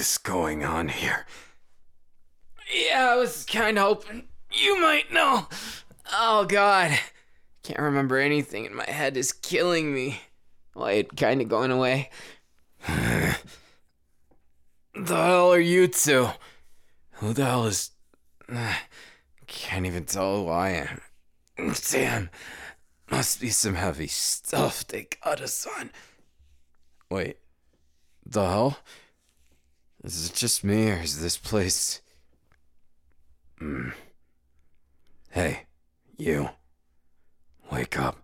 is going on here? Yeah, I was kind of hoping you might know. Oh, God. Can't remember anything and my head is killing me. Wait, kind of going away. The hell are you two? Who the hell is... Can't even tell who I am. Damn. Must be some heavy stuff they got us on. Wait. The hell? Is it just me or is this place... Hey, you. Wake up.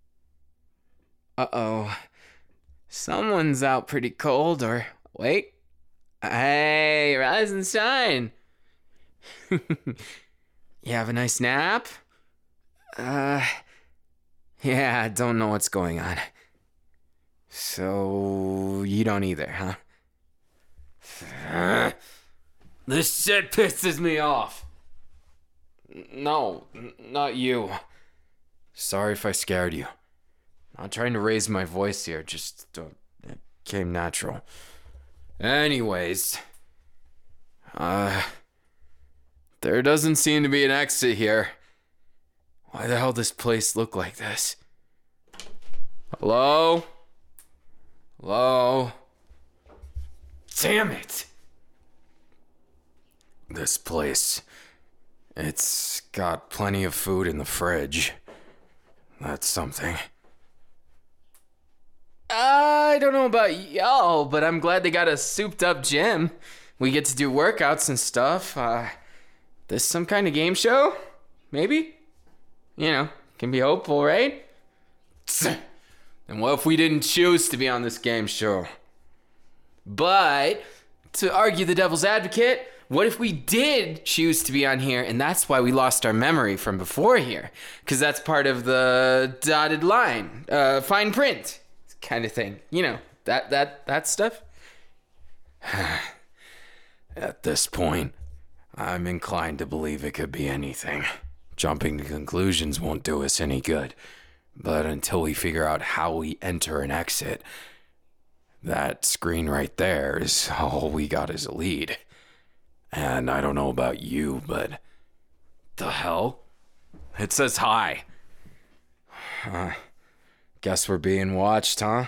Uh-oh. Someone's out pretty cold, or... Wait. Hey, rise and shine. You have a nice nap? Yeah, I don't know what's going on. So, you don't either, huh? This shit pisses me off. No, not you. Sorry if I scared you. Not trying to raise my voice here, just it came natural. Anyways, there doesn't seem to be an exit here. Why the hell does this place look like this? Hello? Hello? Damn it! This place, it's got plenty of food in the fridge. That's something. I don't know about y'all, but I'm glad they got a souped up gym. We get to do workouts and stuff. This some kind of game show? Maybe? You know, can be hopeful, right? And what if we didn't choose to be on this game show? But, to argue the devil's advocate, what if we did choose to be on here and that's why we lost our memory from before here? Because that's part of the dotted line, fine print kind of thing. You know, that stuff. At this point, I'm inclined to believe it could be anything. Jumping to conclusions won't do us any good. But until we figure out how we enter and exit, that screen right there is all we got as a lead. And I don't know about you, but... The hell? It says hi. Guess we're being watched, huh?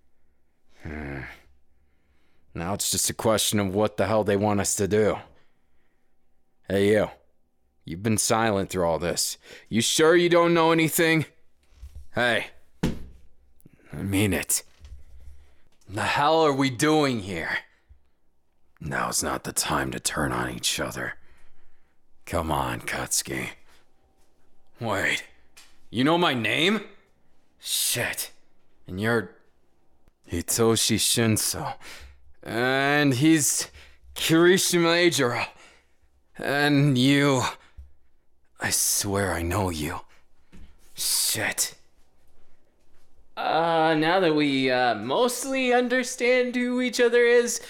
Now it's just a question of what the hell they want us to do. Hey, you. You've been silent through all this. You sure you don't know anything? Hey. I mean it. The hell are we doing here? Now's not the time to turn on each other. Come on, Katsuki. Wait. You know my name? Shit. And you're... Hitoshi Shinso. And he's... Kirishima Eijiro. And you... I swear I know you. Shit. Now that we, mostly understand who each other is,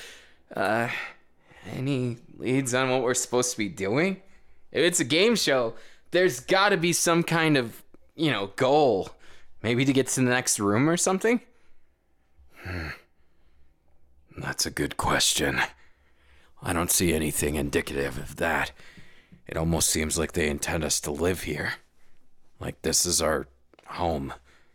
any leads on what we're supposed to be doing? If it's a game show, there's gotta be some kind of, goal. Maybe to get to the next room or something? That's a good question. I don't see anything indicative of that. It almost seems like they intend us to live here. Like this is our home.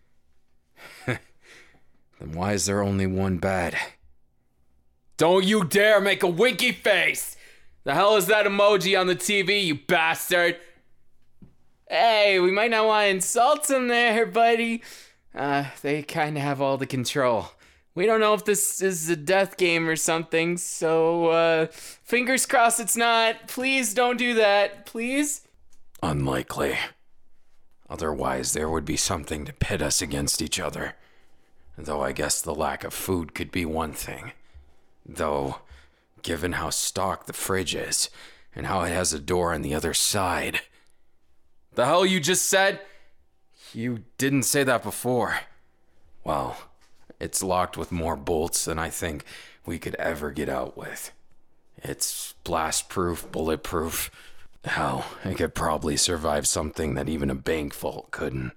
Then why is there only one bed? Don't you dare make a winky face! The hell is that emoji on the TV, you bastard? Hey, we might not want to insult them there, buddy. They kind of have all the control. We don't know if this is a death game or something, so, fingers crossed it's not. Please don't do that, please? Unlikely. Otherwise, there would be something to pit us against each other. Though I guess the lack of food could be one thing. Though, given how stocked the fridge is, and how it has a door on the other side... The hell you just said? You didn't say that before. Well, it's locked with more bolts than I think we could ever get out with. It's blast-proof, bulletproof. Hell, it could probably survive something that even a bank vault couldn't.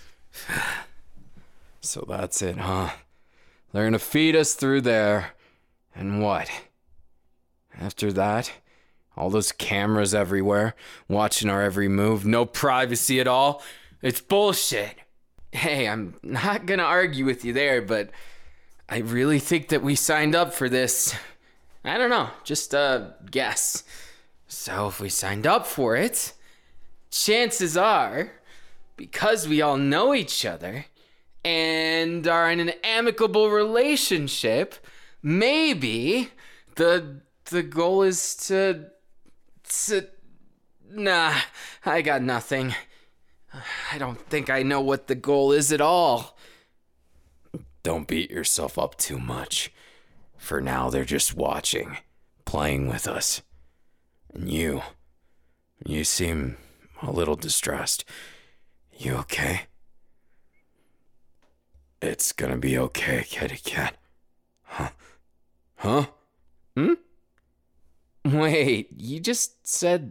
So that's it, huh? They're gonna feed us through there, And what? After that, all those cameras everywhere, watching our every move, no privacy at all. It's bullshit. Hey, I'm not gonna argue with you there, but I really think that we signed up for this. I don't know, just a guess. So if we signed up for it, chances are, because we all know each other and are in an amicable relationship, maybe the goal is to nah, I got nothing. I don't think I know what the goal is at all. Don't beat yourself up too much. For now, they're just watching, playing with us. And you seem a little distressed. You okay? It's gonna be okay, kitty cat. Huh? Wait, you just said...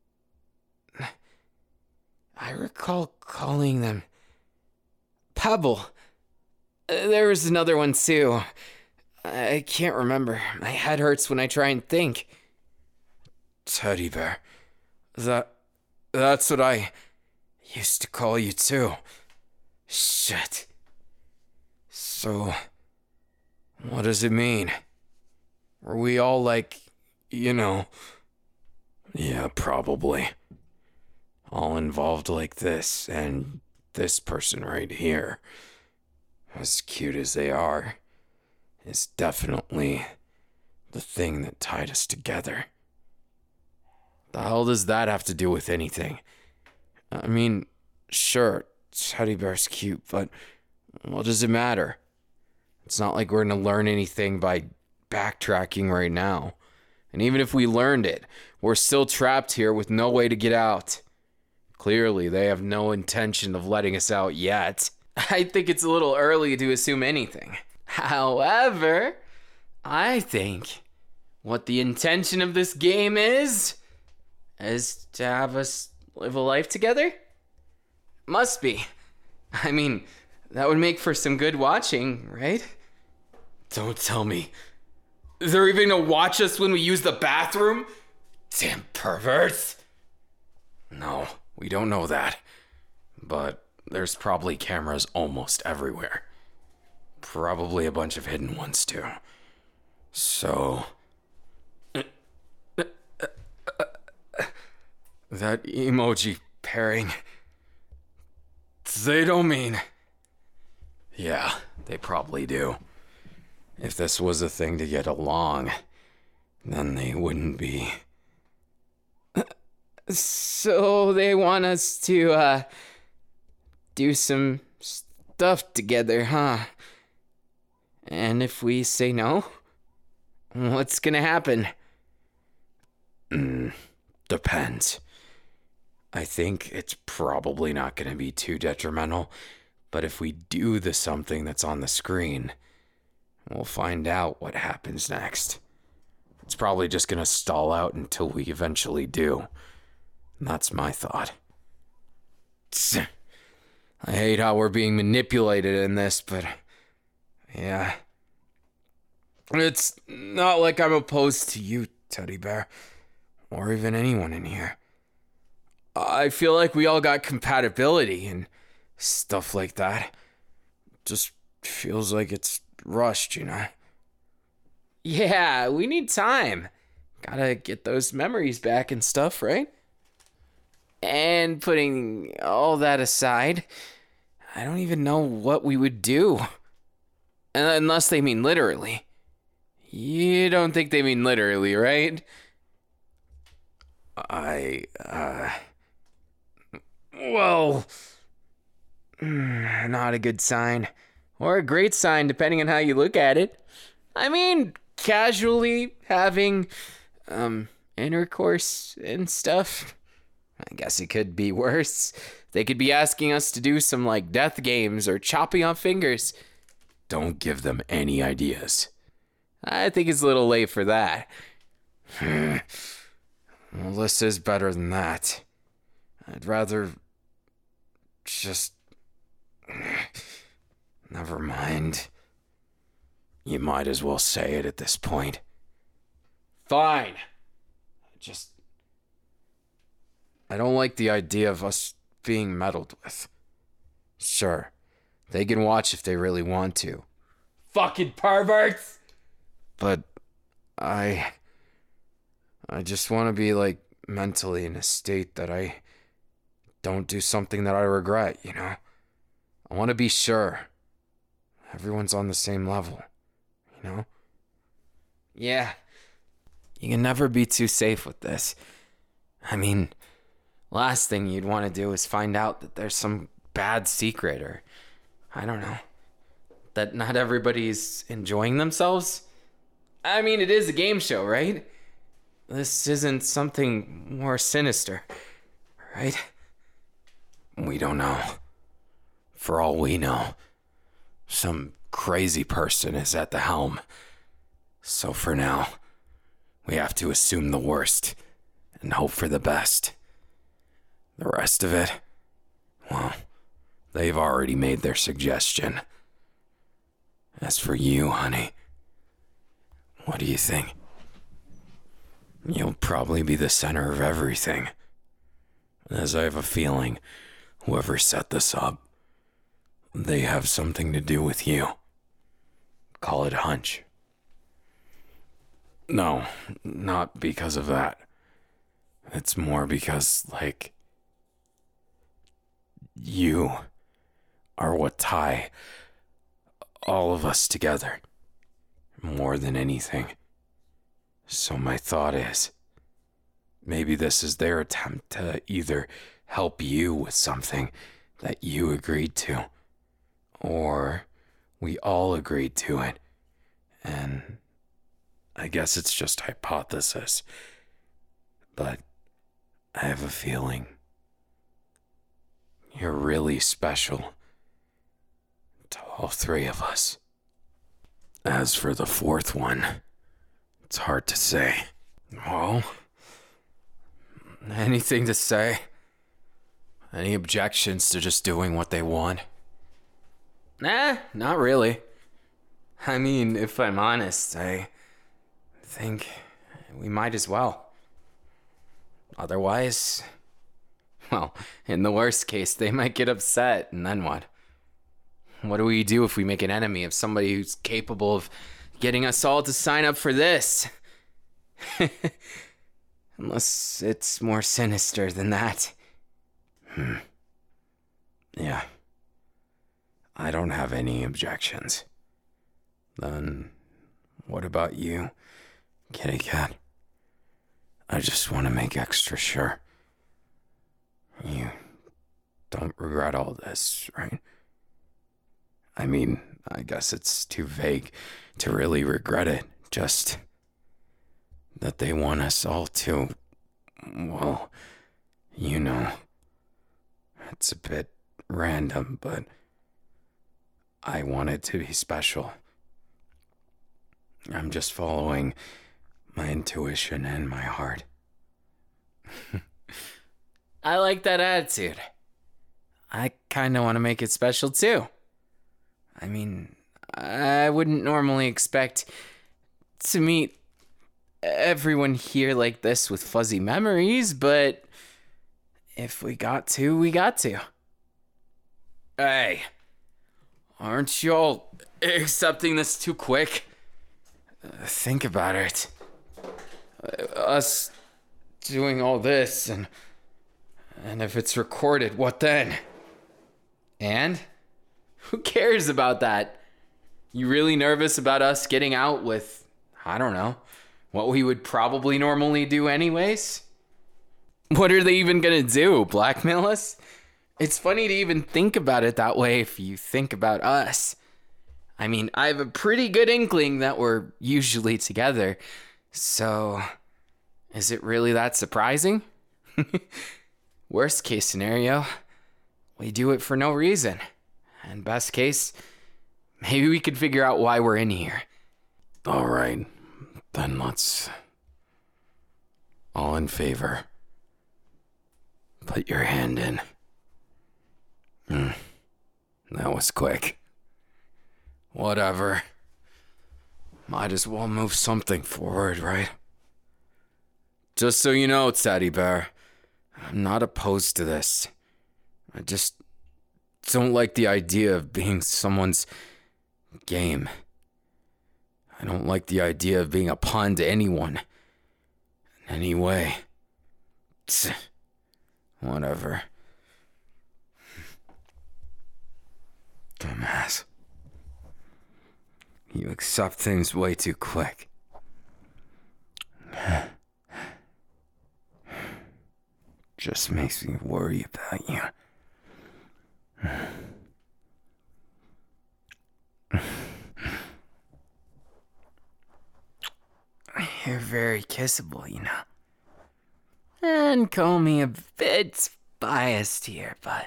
I recall calling them Pebble. There was another one too. I can't remember. My head hurts when I try and think. Teddy bear. That's what I used to call you too. Shit. So, what does it mean? Were we all like, Yeah, probably. All involved like this, and this person right here, as cute as they are, is definitely the thing that tied us together. The hell does that have to do with anything? I mean, sure, Teddy Bear's cute, but what does it matter? It's not like we're gonna learn anything by backtracking right now. And even if we learned it, we're still trapped here with no way to get out. Clearly, they have no intention of letting us out yet. I think it's a little early to assume anything. However, I think what the intention of this game is to have us live a life together? Must be. I mean, that would make for some good watching, right? Don't tell me. They're even gonna watch us when we use the bathroom? Damn perverts. No, we don't know that. But there's probably cameras almost everywhere. Probably a bunch of hidden ones too. So... that emoji pairing... they don't mean... Yeah, they probably do. If this was a thing to get along, then they wouldn't be. So they want us to, do some stuff together, huh? And if we say no, what's gonna happen? Depends. I think it's probably not gonna be too detrimental, but if we do the something that's on the screen, we'll find out what happens next. It's probably just gonna stall out until we eventually do. That's my thought. I hate how we're being manipulated in this, but... yeah. It's not like I'm opposed to you, Teddy Bear. Or even anyone in here. I feel like we all got compatibility and stuff like that. Just feels like it's rushed, you know? Yeah, we need time. Gotta get those memories back and stuff, right? And putting all that aside, I don't even know what we would do. Unless they mean literally. You don't think they mean literally, right? Well, not a good sign. Or a great sign, depending on how you look at it. I mean, casually having, intercourse and stuff. I guess it could be worse. They could be asking us to do some, like, death games or chopping off fingers. Don't give them any ideas. I think it's a little late for that. Well, this is better than that. I'd rather just... never mind. You might as well say it at this point. Fine. I don't like the idea of us being meddled with. Sure, they can watch if they really want to. Fucking perverts! But I just want to be, like, mentally in a state that I don't do something that I regret, you know? I want to be sure everyone's on the same level, you know? Yeah. You can never be too safe with this. I mean, last thing you'd want to do is find out that there's some bad secret, or, I don't know, that not everybody's enjoying themselves. I mean, it is a game show, right? This isn't something more sinister, right? We don't know. For all we know, some crazy person is at the helm. So for now, we have to assume the worst and hope for the best. The rest of it, well, they've already made their suggestion. As for you, honey, what do you think? You'll probably be the center of everything. As I have a feeling, whoever set this up, they have something to do with you. Call it a hunch. No, not because of that. It's more because, like, you are what tie all of us together more than anything. So my thought is, maybe this is their attempt to either help you with something that you agreed to, or we all agreed to it, and I guess it's just hypothesis, but I have a feeling you're really special to all three of us. As for the fourth one, it's hard to say. Well, anything to say? Any objections to just doing what they want? Nah, not really. I mean, if I'm honest, I think we might as well. Otherwise, well, in the worst case, they might get upset, and then what? What do we do if we make an enemy of somebody who's capable of getting us all to sign up for this? Unless it's more sinister than that. Yeah. I don't have any objections. Then, what about you, Kitty Cat? I just want to make extra sure. You don't regret all this, right? I mean, I guess it's too vague to really regret it. Just that they want us all to, well, you know, it's a bit random, but I want it to be special. I'm just following my intuition and my heart. I like that attitude. I kind of want to make it special too. I mean, I wouldn't normally expect to meet everyone here like this with fuzzy memories, but if we got to, we got to. Hey, aren't y'all accepting this too quick? Think about it. Us doing all this, and if it's recorded, what then? And? Who cares about that? You really nervous about us getting out with, I don't know, what we would probably normally do anyways? What are they even gonna do, blackmail us? It's funny to even think about it that way if you think about us. I mean, I have a pretty good inkling that we're usually together, so is it really that surprising? Worst case scenario, we do it for no reason. And best case, maybe we could figure out why we're in here. All right, then let's... All in favor. Put your hand in. That was quick. Whatever. Might as well move something forward, right? Just so you know, Teddy Bear, I'm not opposed to this. I just don't like the idea of being someone's game. I don't like the idea of being a pawn to anyone. In any way. Tch, whatever. Dumbass. You accept things way too quick. Just makes me worry about you. You're very kissable, you know. And call me a bit biased here, but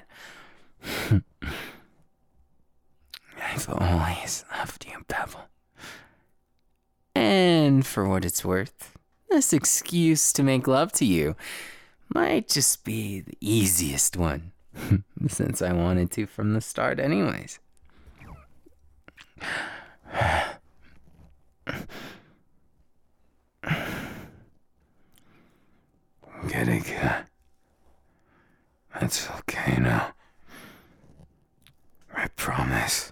I've always loved you, Pebble. And for what it's worth, this excuse to make love to you might just be the easiest one, since I wanted to from the start anyways. Kitty, it's okay now. I promise.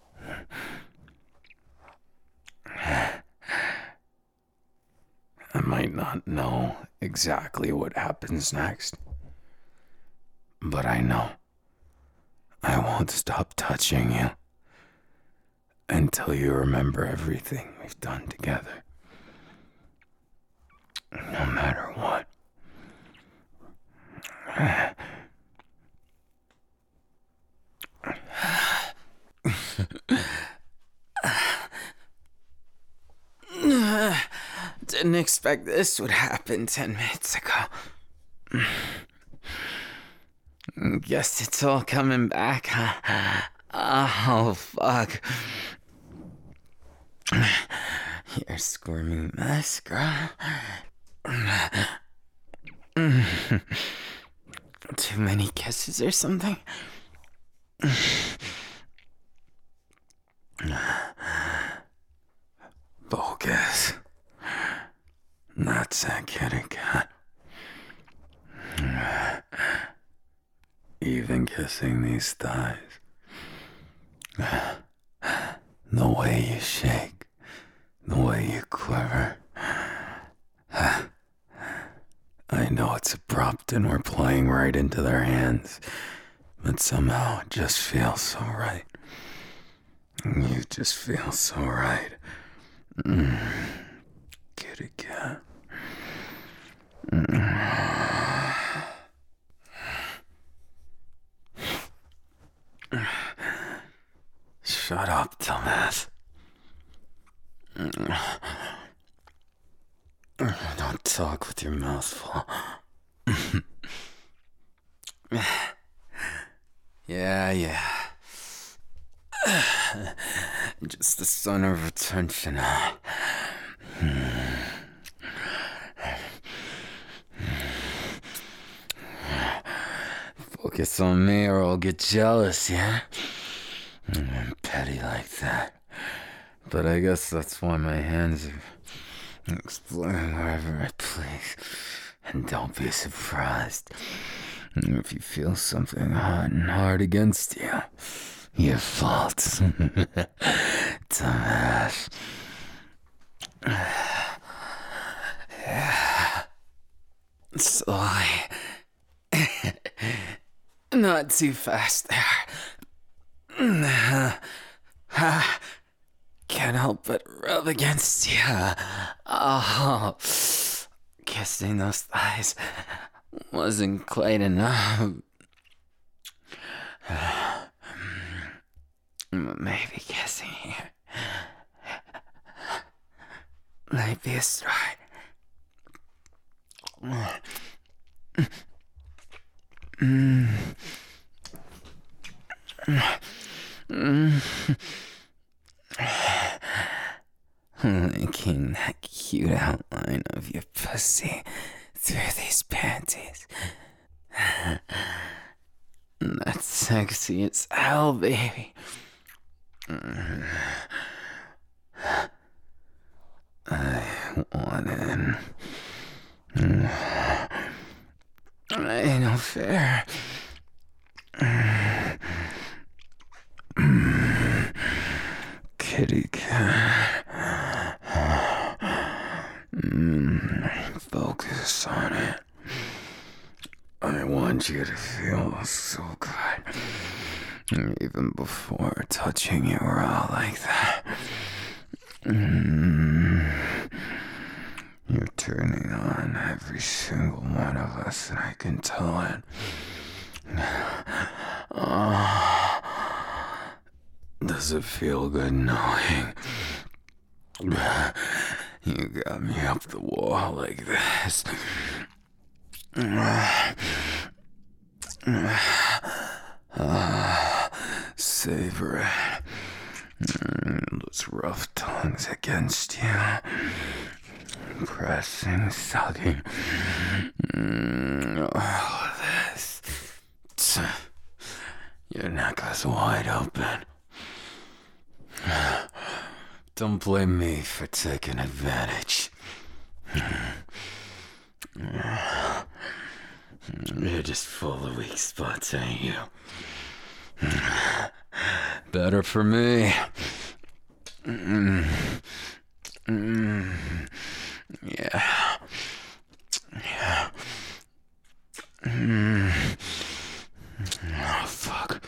I might not know exactly what happens next, but I know I won't stop touching you until you remember everything we've done together. No matter what. Didn't expect this would happen 10 minutes ago. Guess it's all coming back, huh? Oh, fuck. You're a squirmy mess, girl. Too many kisses or something? Bogus. That's a kitty cat. Even kissing these thighs. The way you shake. The way you quiver. I know it's abrupt and we're playing right into their hands, but somehow it just feels so right. You just feel so right. Kitty cat. Shut up, dumbass. Don't talk with your mouth full. Yeah. Just the center of attention. Focus on me or I'll get jealous, yeah? I'm petty like that. But I guess that's why my hands are exploring wherever I please. And don't be surprised if you feel something hot and hard against you. Your fault. Dumbass. Yeah. Slowly. Not too fast there. Can't help but rub against you. Oh, kissing those thighs wasn't quite enough. Maybe kissing here might be a start. Licking that cute outline of your pussy through these panties. That's sexy as hell, baby. want in. Ain't no fair. Kitty cat. Focus on it. I want you to feel so good. Even before touching you raw like that. You're turning on every single one of us, and I can tell it. Does it feel good knowing you got me up the wall like this? Savor it. Those rough tongues against you. Pressing, sucking. All of this. Your neck is wide open. Don't blame me for taking advantage. You're just full of weak spots, ain't you? Better for me. Yeah. Oh, fuck.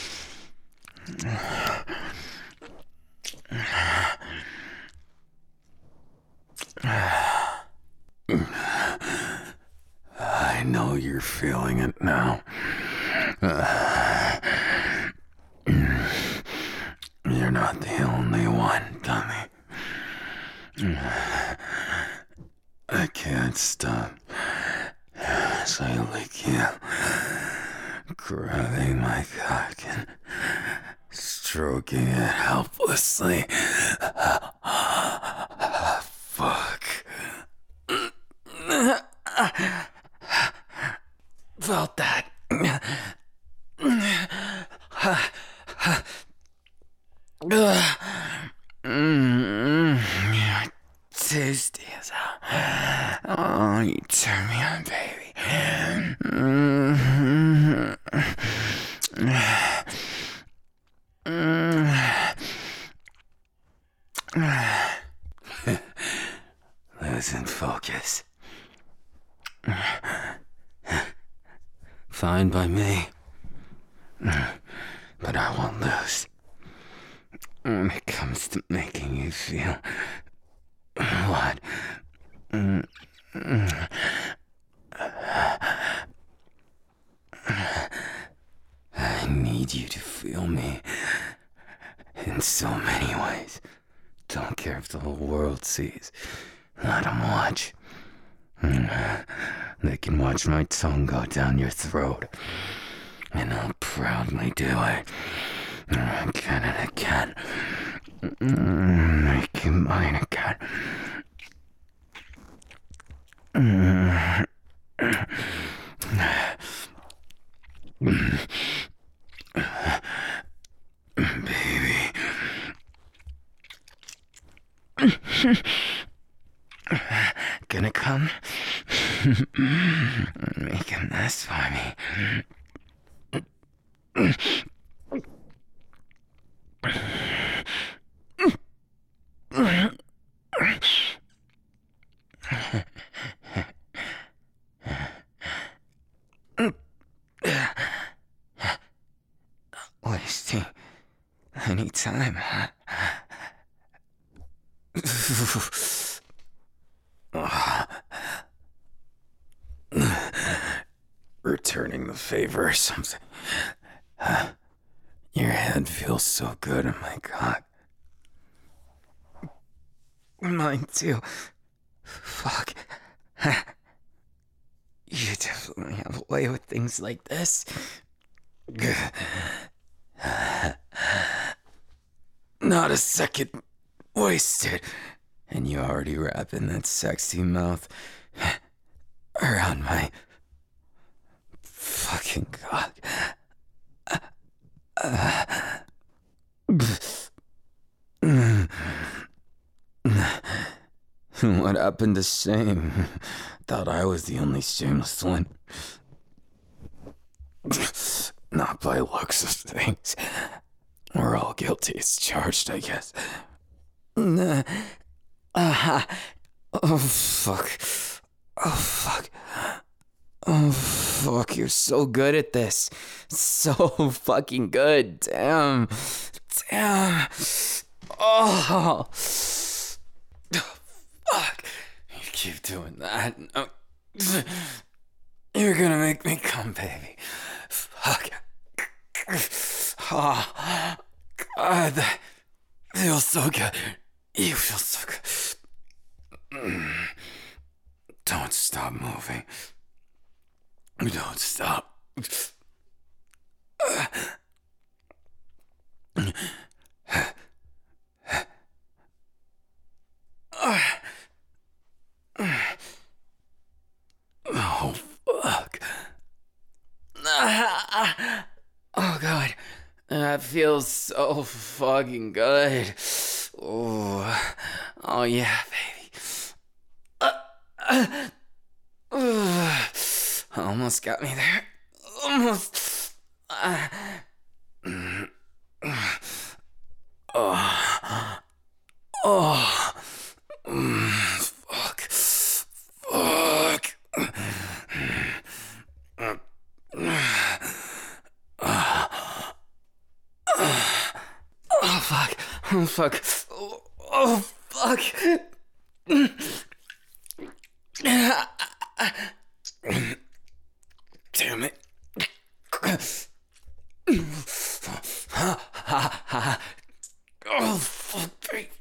I know you're feeling it now. You're not the only one, dummy. I can't stop as I lick you, grabbing my cock and stroking it helplessly. Fuck. Felt that. You're tasty as hell. Oh, you turn me on, baby. Losing focus. Fine by me. But I won't lose. When it comes to making you feel what? I need you to feel me in so many ways. Don't care if the whole world sees. Let them watch. They can watch my tongue go down your throat. And I'll proudly do it. Again and again. Make you mine again. Baby. Gonna come? Make a mess for me. Wasting any time, huh? Returning the favor or something. Your head feels so good in my cock. Mine too. Fuck. You definitely have a way with things like this. Not a second wasted. And you already wrapping that sexy mouth around my fucking cock. What happened to shame? Thought I was the only shameless one. Not by looks of things. We're all guilty as charged, I guess. Oh, fuck. Oh, fuck. Oh, fuck, you're so good at this. So fucking good. Damn. Damn. Oh. Fuck. You keep doing that. No. You're gonna make me come, baby. Fuck. Oh, God. That feels so good. You feel so good. Don't stop moving. Don't stop. Oh, fuck. Oh, God. That feels so fucking good. Oh yeah, baby. Almost got me there. Almost. Fuck. Fuck. Oh, fuck. Oh, fuck. Oh, fuck. Damn it. Oh, fuck me.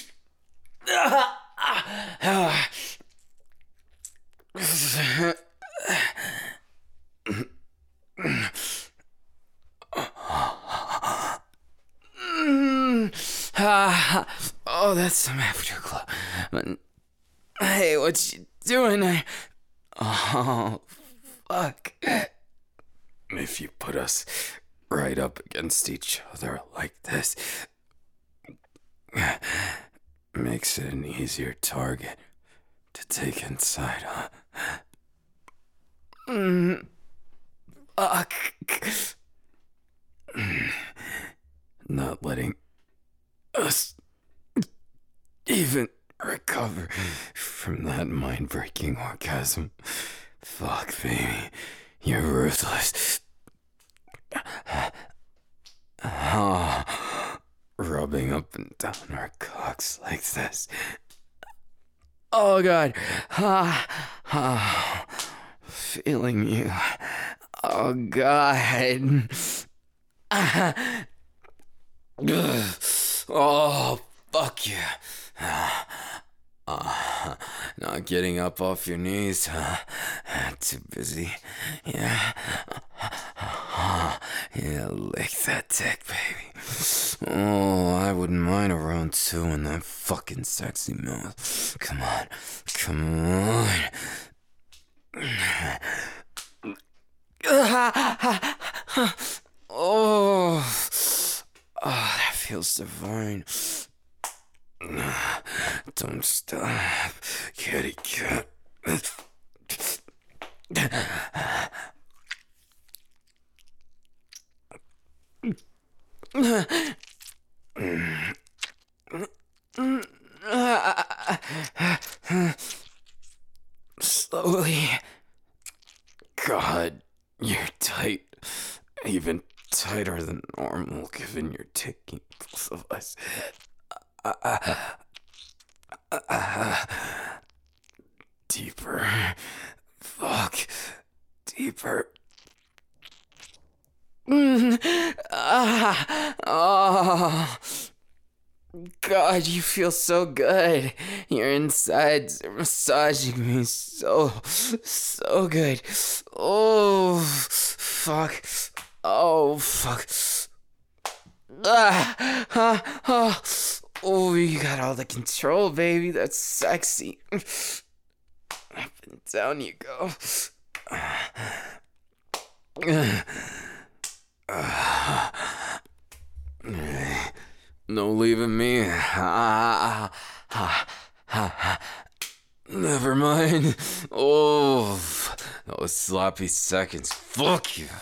Oh, that's some afterglow. Hey, what you doing? Oh, fuck. If you put us right up against each other like this, makes it an easier target to take inside, huh? Fuck. Not letting us even recover from that mind-breaking orgasm. Fuck, baby. You're ruthless. Oh, rubbing up and down our cocks like this. Oh, God. Feeling you. Oh, God. Oh, fuck you. Not getting up off your knees, huh? Too busy. Yeah. Yeah, lick that dick, baby. Oh, I wouldn't mind a round two in that fucking sexy mouth. Come on. Come on. Oh, that feels divine. Don't stop, kitty cat. Slowly. God, you're tight. Even tighter than normal, given you're taking both of us. Deeper. Fuck. Deeper. Oh. God, you feel so good. Your insides are massaging me so good. Oh, fuck. Oh, fuck. Oh, you got all the control, baby. That's sexy. Up and down you go. No leaving me. Never mind. Oh, those sloppy seconds. Fuck you.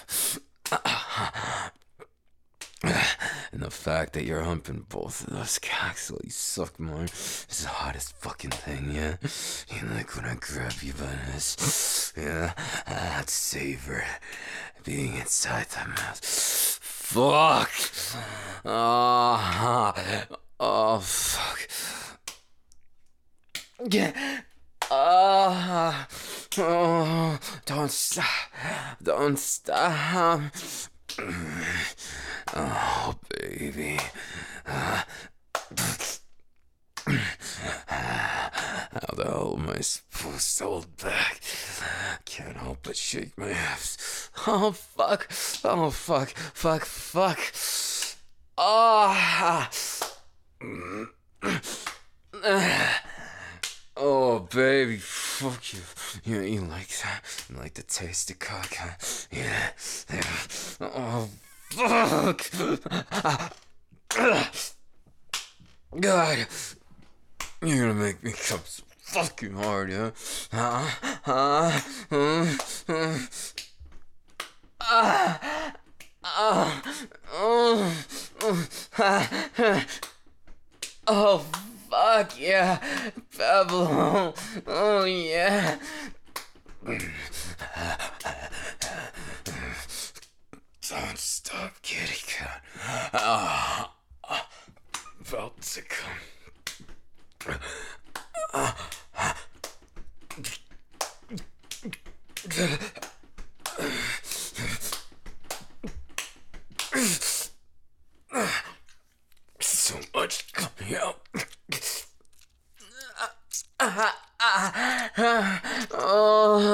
And the fact that you're humping both of those cocks while you suck mine is the hottest fucking thing, yeah? You like when I grab you by this? Yeah, that savor being inside the mouth. Fuck! Oh, fuck. Yeah. Oh, don't stop. Don't stop. Oh, baby. How the hell am I supposed to hold back? Can't help but shake my ass. Oh, fuck. Oh, fuck. Fuck, fuck. Ah. Oh, baby, fuck you. You like that? You like the taste of cock, huh? Yeah. Oh, fuck. God. You're gonna make me come so fucking hard, yeah? Oh, fuck yeah, Pablo. Oh, yeah. Don't stop, kitty cat. About to come. So much coming out. Oh,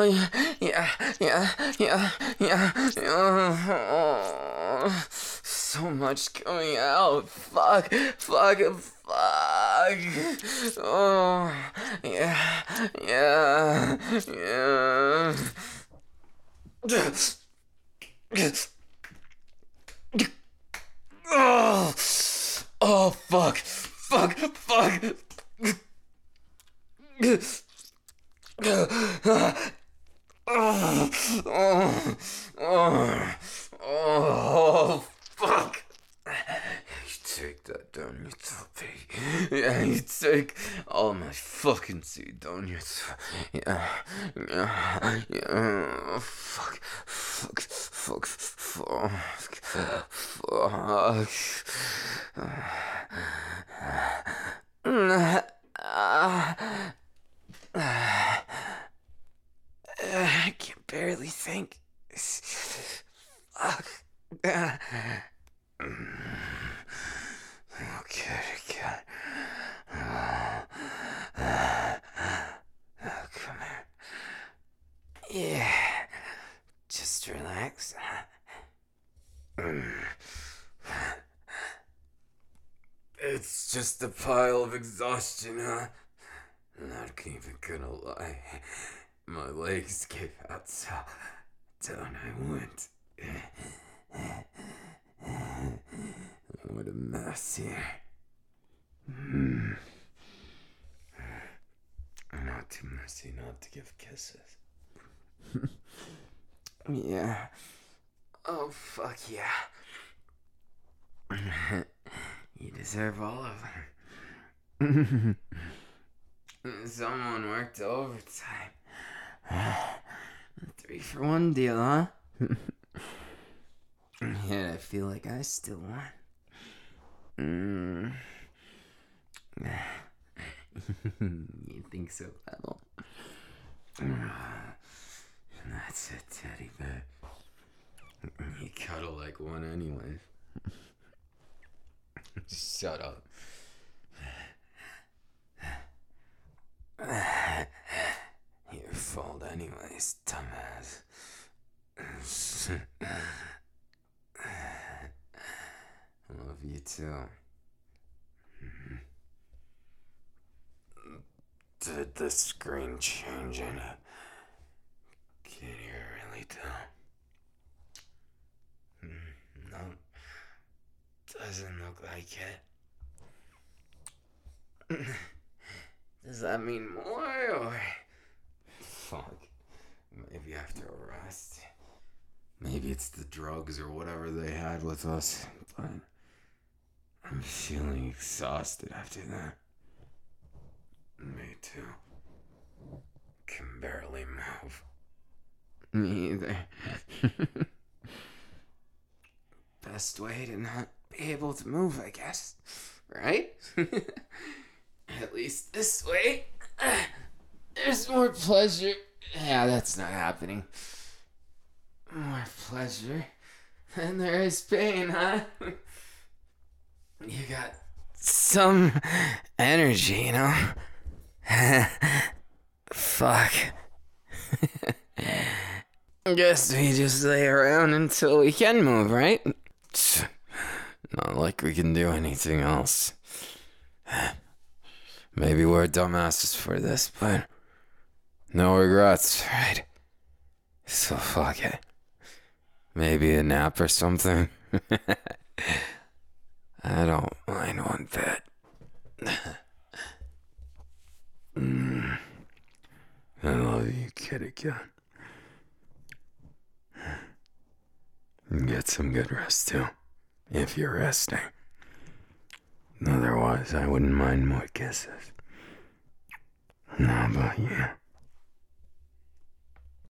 yeah. So much coming out. Fuck. Oh, yeah. Oh, fuck. Oh, fuck. You take that down your throat, baby. Yeah, you take all my fucking seed down your throat. Yeah. Fuck. I can barely think. Fuck. Okay. Come here. Yeah. Just relax. It's just a pile of exhaustion, huh? Not even gonna lie. My legs gave out, so down I went. What a mess here. Not too messy not to give kisses. Yeah. Oh, fuck yeah. You deserve all of them. Someone worked overtime. 3-for-1 deal, huh? Yet I feel like I still won. You think so, Pebble? That's it, teddy bear. You cuddle like one anyway. Shut up. Your fault anyways, dumbass. I love you too. Did the screen change any? Can you really tell? No. Doesn't look like it. The Does that mean more, or... Fuck. Maybe after a rest. Maybe it's the drugs or whatever they had with us. But I'm feeling exhausted after that. Me too. Can barely move. Me either. Best way to not be able to move, I guess. Right? At least this way. There's more pleasure. Yeah, that's not happening. More pleasure than there is pain, huh? You got some energy, you know? Fuck. Guess we just lay around until we can move, right? Not like we can do anything else. Maybe we're dumbasses for this, but no regrets, right? So fuck it. Maybe a nap or something. I don't mind one bit. I love you, kid, again. Get some good rest, too. If you're resting. Otherwise, I wouldn't mind more kisses. How about you?